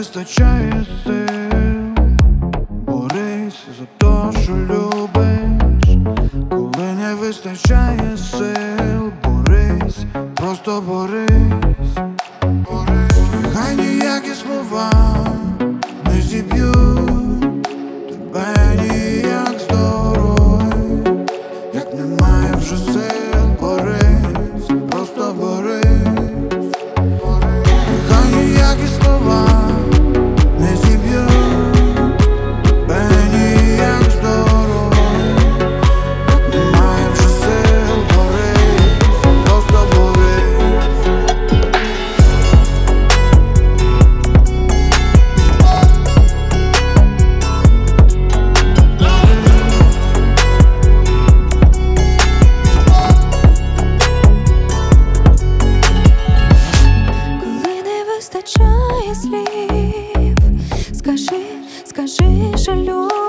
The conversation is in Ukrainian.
вистачає сил, борись за то, що любиш. Коли не вистачає сил, борись, просто борись. Хай ніякі слова не зіб'ють тебе ніяк з дороги. Як немає вже сил, борись, просто борись. Хай ніякі слова не зіб'ють тебе ніяк з дороги. Як немає вже сил, борись, просто борись. Вистачає слів, скажи, що любиш.